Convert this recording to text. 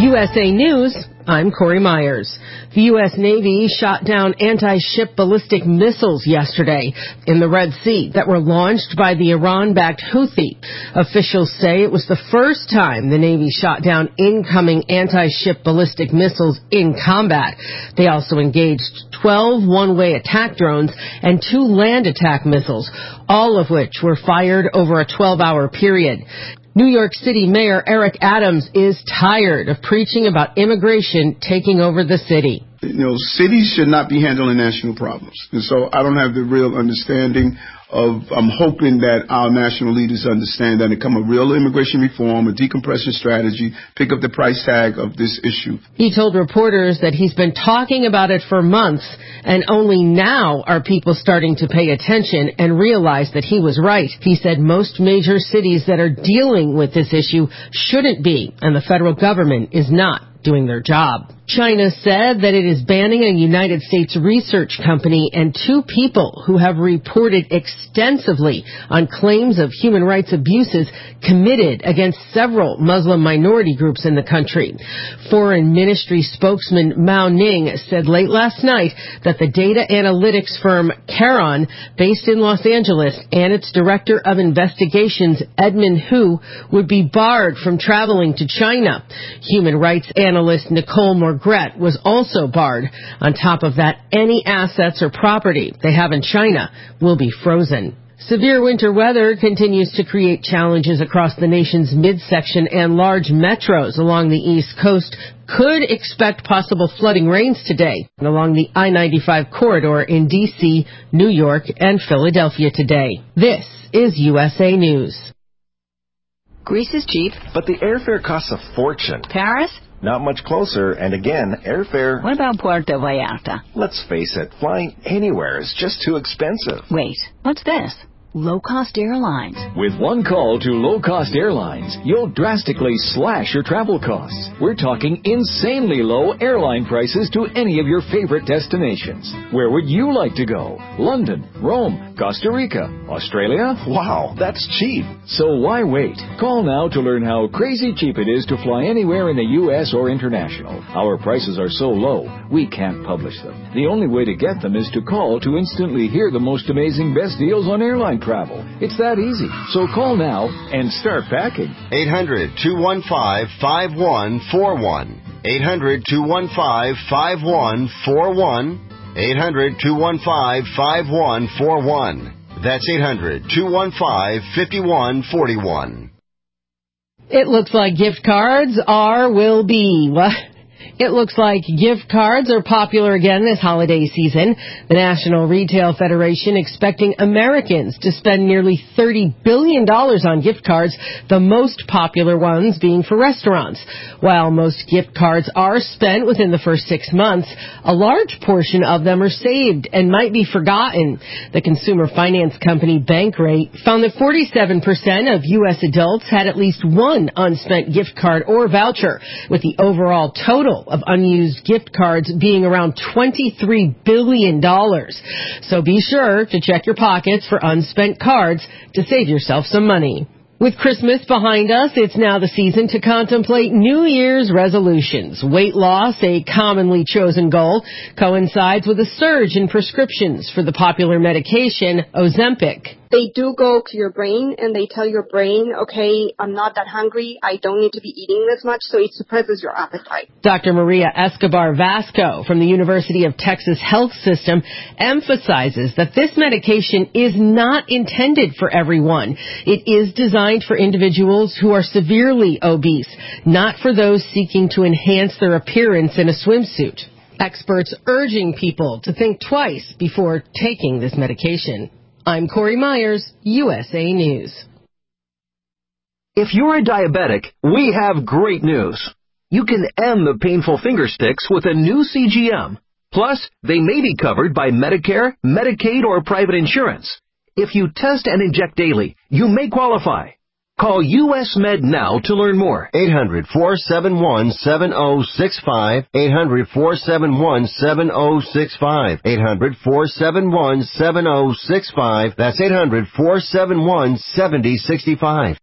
USA News, I'm Corey Myers. The U.S. Navy shot down anti-ship ballistic missiles yesterday in the Red Sea that were launched by the Iran-backed Houthi. Officials say it was the first time the Navy shot down incoming anti-ship ballistic missiles in combat. They also engaged 12 one-way attack drones and 2 land attack missiles, all of which were fired over a 12-hour period. New York City Mayor Eric Adams is tired of preaching about immigration taking over the city. Cities should not be handling national problems. And so I don't have the real understanding of, I'm hoping that our national leaders understand that and come a real immigration reform, a decompression strategy, pick up the price tag of this issue. He told reporters that he's been talking about it for months, and only now are people starting to pay attention and realize that he was right. He said most major cities that are dealing with this issue shouldn't be, and the federal government is not doing their job. China said that it is banning a United States research company and 2 people who have reported extensively on claims of human rights abuses committed against several Muslim minority groups in the country. Foreign Ministry spokesman Mao Ning said late last night that the data analytics firm Caron, based in Los Angeles, and its director of investigations, Edmund Hu, would be barred from traveling to China. Human rights analyst Nicole Morgret was also barred. On top of that, any assets or property they have in China will be frozen. Severe winter weather continues to create challenges across the nation's midsection, and large metros along the East Coast could expect possible flooding rains today along the I-95 corridor in D.C., New York, and Philadelphia today. This is USA News. Greece is cheap, but the airfare costs a fortune. Paris? Not much closer, and again, airfare... What about Puerto Vallarta? Let's face it, flying anywhere is just too expensive. Wait, what's this? Low-cost airlines. With one call to low-cost airlines, you'll drastically slash your travel costs. We're talking insanely low airline prices to any of your favorite destinations. Where would you like to go? London, Rome, Costa Rica, Australia? Wow, that's cheap. So why wait? Call now to learn how crazy cheap it is to fly anywhere in the U.S. or international. Our prices are so low, we can't publish them. The only way to get them is to call to instantly hear the most amazing best deals on airline travel. It's that easy. So call now and start packing. 800-215-5141. 800-215-5141. 800-215-5141. That's 800-215-5141. It looks like gift cards will be. What? It looks like gift cards are popular again this holiday season. The National Retail Federation expecting Americans to spend nearly $30 billion on gift cards, the most popular ones being for restaurants. While most gift cards are spent within the first 6 months, a large portion of them are saved and might be forgotten. The consumer finance company Bankrate found that 47% of U.S. adults had at least one unspent gift card or voucher, with the overall total of unused gift cards being around $23 billion. So be sure to check your pockets for unspent cards to save yourself some money. With Christmas behind us, it's now the season to contemplate New Year's resolutions. Weight loss, a commonly chosen goal, coincides with a surge in prescriptions for the popular medication Ozempic. They do go to your brain and they tell your brain, okay, I'm not that hungry, I don't need to be eating this much, so it suppresses your appetite. Dr. Maria Escobar Vasco from the University of Texas Health System emphasizes that this medication is not intended for everyone. It is designed for individuals who are severely obese, not for those seeking to enhance their appearance in a swimsuit. Experts urging people to think twice before taking this medication. I'm Corey Myers, USA News. If you're a diabetic, we have great news. You can end the painful finger sticks with a new CGM. Plus, they may be covered by Medicare, Medicaid, or private insurance. If you test and inject daily, you may qualify. Call US Med now to learn more. 800-471-7065. 800-471-7065. 800-471-7065. That's 800-471-7065.